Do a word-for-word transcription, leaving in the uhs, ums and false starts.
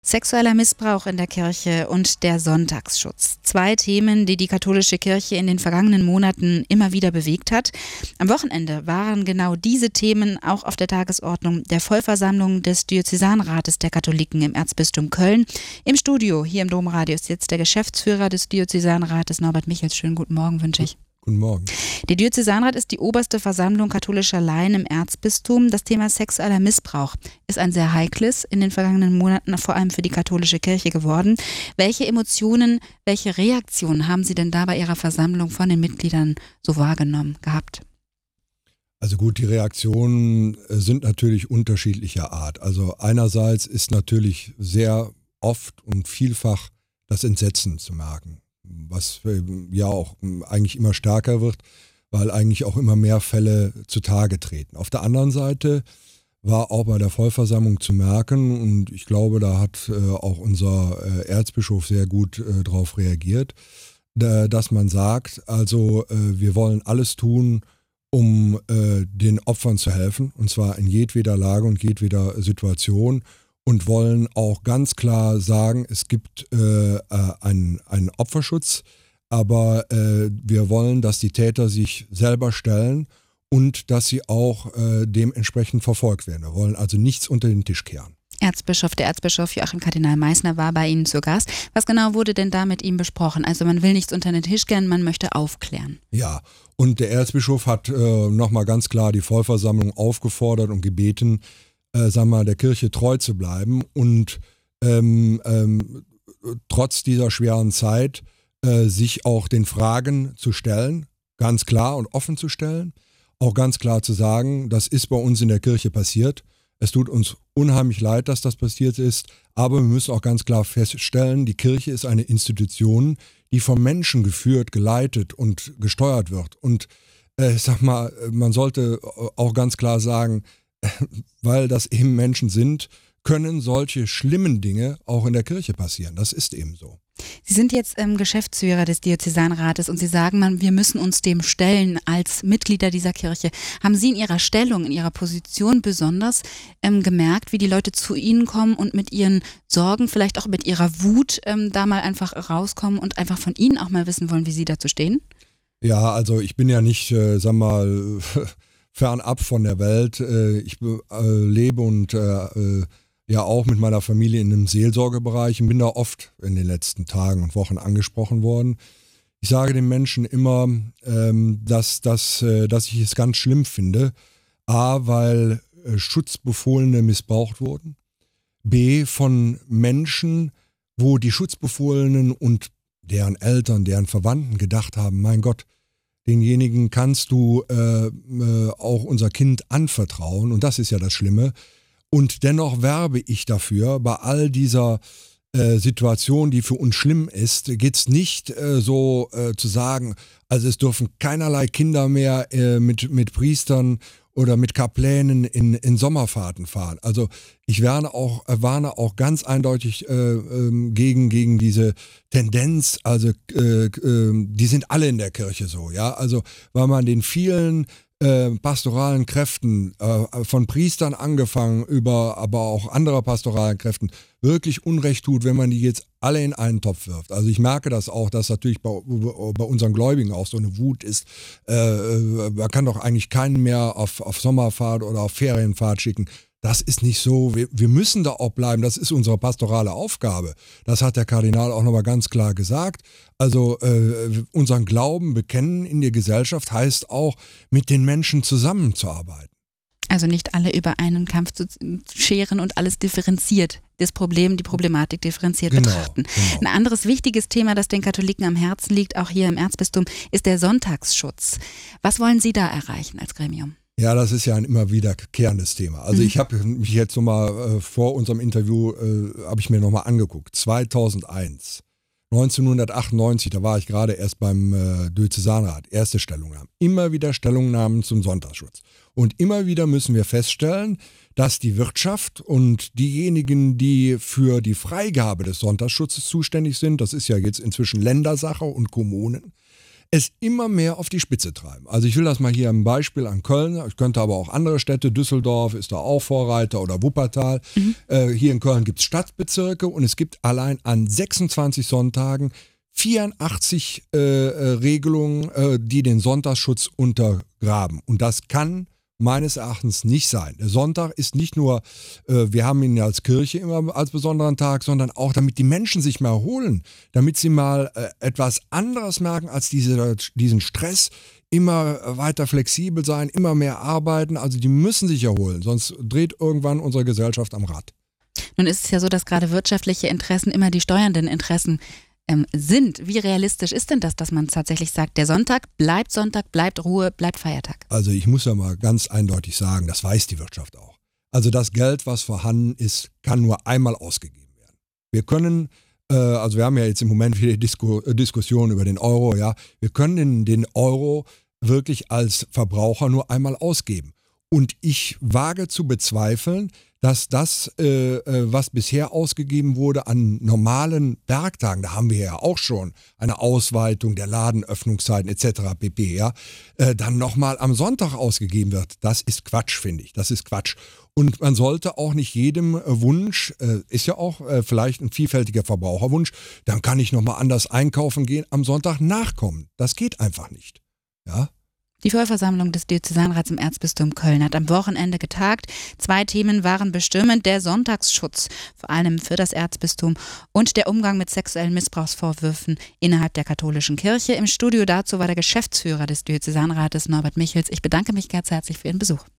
Sexueller Missbrauch in der Kirche und der Sonntagsschutz. Zwei Themen, die die katholische Kirche in den vergangenen Monaten immer wieder bewegt hat. Am Wochenende waren genau diese Themen auch auf der Tagesordnung der Vollversammlung des Diözesanrates der Katholiken im Erzbistum Köln. Im Studio hier im Domradio ist jetzt der Geschäftsführer des Diözesanrates, Norbert Michels. Schönen guten Morgen wünsche ich. Guten Morgen. Der Diözesanrat ist die oberste Versammlung katholischer Laien im Erzbistum. Das Thema sexueller Missbrauch ist ein sehr heikles in den vergangenen Monaten, vor allem für die katholische Kirche geworden. Welche Emotionen, welche Reaktionen haben Sie denn da bei Ihrer Versammlung von den Mitgliedern so wahrgenommen gehabt? Also gut, die Reaktionen sind natürlich unterschiedlicher Art. Also einerseits ist natürlich sehr oft und vielfach das Entsetzen zu merken, was ja auch eigentlich immer stärker wird, weil eigentlich auch immer mehr Fälle zutage treten. Auf der anderen Seite war auch bei der Vollversammlung zu merken, und ich glaube, da hat äh, auch unser äh, Erzbischof sehr gut äh, darauf reagiert, da, dass man sagt, also äh, wir wollen alles tun, um äh, den Opfern zu helfen, und zwar in jedweder Lage und jedweder Situation. Und wollen auch ganz klar sagen, es gibt äh, einen, einen Opferschutz, aber äh, wir wollen, dass die Täter sich selber stellen und dass sie auch äh, dementsprechend verfolgt werden. Wir wollen also nichts unter den Tisch kehren. Erzbischof, der Erzbischof Joachim Kardinal Meissner war bei Ihnen zu Gast. Was genau wurde denn da mit ihm besprochen? Also man will nichts unter den Tisch kehren, man möchte aufklären. Ja, und der Erzbischof hat äh, nochmal ganz klar die Vollversammlung aufgefordert und gebeten, Äh, sagen wir mal, der Kirche treu zu bleiben und ähm, ähm, trotz dieser schweren Zeit äh, sich auch den Fragen zu stellen, ganz klar und offen zu stellen, auch ganz klar zu sagen, das ist bei uns in der Kirche passiert. Es tut uns unheimlich leid, dass das passiert ist, aber wir müssen auch ganz klar feststellen, die Kirche ist eine Institution, die vom Menschen geführt, geleitet und gesteuert wird. Und äh, ich sag mal, man sollte auch ganz klar sagen, weil das eben Menschen sind, können solche schlimmen Dinge auch in der Kirche passieren. Das ist eben so. Sie sind jetzt ähm, Geschäftsführer des Diözesanrates und Sie sagen, man, wir müssen uns dem stellen als Mitglieder dieser Kirche. Haben Sie in Ihrer Stellung, in Ihrer Position besonders ähm, gemerkt, wie die Leute zu Ihnen kommen und mit ihren Sorgen, vielleicht auch mit ihrer Wut ähm, da mal einfach rauskommen und einfach von Ihnen auch mal wissen wollen, wie Sie dazu stehen? Ja, also ich bin ja nicht, äh, sag mal, fernab von der Welt. Ich lebe und ja auch mit meiner Familie in einem Seelsorgebereich und bin da oft in den letzten Tagen und Wochen angesprochen worden. Ich sage den Menschen immer, dass, dass, dass ich es ganz schlimm finde. A, weil Schutzbefohlene missbraucht wurden. B, von Menschen, wo die Schutzbefohlenen und deren Eltern, deren Verwandten gedacht haben, mein Gott, denjenigen kannst du äh, äh, auch unser Kind anvertrauen, und das ist ja das Schlimme. Und dennoch werbe ich dafür, bei all dieser äh, Situation, die für uns schlimm ist, geht es nicht äh, so äh, zu sagen, also es dürfen keinerlei Kinder mehr äh, mit, mit Priestern oder mit Kaplänen in, in Sommerfahrten fahren. Also ich warne auch, warne auch ganz eindeutig äh, ähm, gegen, gegen diese Tendenz, also äh, äh, die sind alle in der Kirche so, ja, also weil man den vielen äh, pastoralen Kräften, äh, von Priestern angefangen über aber auch anderer pastoralen Kräften, wirklich Unrecht tut, wenn man die jetzt alle in einen Topf wirft. Also ich merke das auch, dass natürlich bei, bei unseren Gläubigen auch so eine Wut ist. Äh, man kann doch eigentlich keinen mehr auf, auf Sommerfahrt oder auf Ferienfahrt schicken. Das ist nicht so. Wir, wir müssen da auch bleiben. Das ist unsere pastorale Aufgabe. Das hat der Kardinal auch nochmal ganz klar gesagt. Also äh, unseren Glauben bekennen in der Gesellschaft heißt auch, mit den Menschen zusammenzuarbeiten. Also nicht alle über einen Kampf zu scheren und alles differenziert, das Problem, die Problematik differenziert genau, betrachten. Genau. Ein anderes wichtiges Thema, das den Katholiken am Herzen liegt, auch hier im Erzbistum, ist der Sonntagsschutz. Was wollen Sie da erreichen als Gremium? Ja, das ist ja ein immer wiederkehrendes Thema. Also mhm. ich habe mich jetzt nochmal äh, vor unserem Interview, äh, habe ich mir nochmal angeguckt. zweitausendeins, neunzehnhundertachtundneunzig, da war ich gerade erst beim äh, Diözesanrat, erste Stellungnahmen. Immer wieder Stellungnahmen zum Sonntagsschutz. Und immer wieder müssen wir feststellen, dass die Wirtschaft und diejenigen, die für die Freigabe des Sonntagsschutzes zuständig sind, das ist ja jetzt inzwischen Ländersache und Kommunen, es immer mehr auf die Spitze treiben. Also ich will das mal hier ein Beispiel an Köln, ich könnte aber auch andere Städte, Düsseldorf ist da auch Vorreiter oder Wuppertal. Mhm. Äh, hier in Köln gibt es Stadtbezirke und es gibt allein an sechsundzwanzig Sonntagen vierundachtzig äh, äh, Regelungen, äh, die den Sonntagsschutz untergraben. Und das kann meines Erachtens nicht sein. Der Sonntag ist nicht nur, äh, wir haben ihn ja als Kirche immer als besonderen Tag, sondern auch, damit die Menschen sich mal erholen, damit sie mal äh, etwas anderes merken als diese, diesen Stress, immer weiter flexibel sein, immer mehr arbeiten. Also die müssen sich erholen, sonst dreht irgendwann unsere Gesellschaft am Rad. Nun ist es ja so, dass gerade wirtschaftliche Interessen immer die steuernden Interessen ähm, sind. Wie realistisch ist denn das, dass man tatsächlich sagt, der Sonntag bleibt Sonntag, bleibt Ruhe, bleibt Feiertag? Also ich muss ja mal ganz eindeutig sagen, das weiß die Wirtschaft auch. Also das Geld, was vorhanden ist, kann nur einmal ausgegeben werden. Wir können, äh, also wir haben ja jetzt im Moment wieder Disku- Diskussion über den Euro, ja, wir können den, den Euro wirklich als Verbraucher nur einmal ausgeben. Und ich wage zu bezweifeln, dass das, äh, was bisher ausgegeben wurde an normalen Werktagen, da haben wir ja auch schon eine Ausweitung der Ladenöffnungszeiten et cetera pp., ja, äh, dann nochmal am Sonntag ausgegeben wird. Das ist Quatsch, finde ich. Das ist Quatsch. Und man sollte auch nicht jedem Wunsch, äh, ist ja auch äh, vielleicht ein vielfältiger Verbraucherwunsch, dann kann ich nochmal anders einkaufen gehen, am Sonntag nachkommen. Das geht einfach nicht. Ja. Die Vollversammlung des Diözesanrats im Erzbistum Köln hat am Wochenende getagt. Zwei Themen waren bestimmend: der Sonntagsschutz, vor allem für das Erzbistum, und der Umgang mit sexuellen Missbrauchsvorwürfen innerhalb der katholischen Kirche. Im Studio dazu war der Geschäftsführer des Diözesanrates, Norbert Michels. Ich bedanke mich ganz herzlich für Ihren Besuch.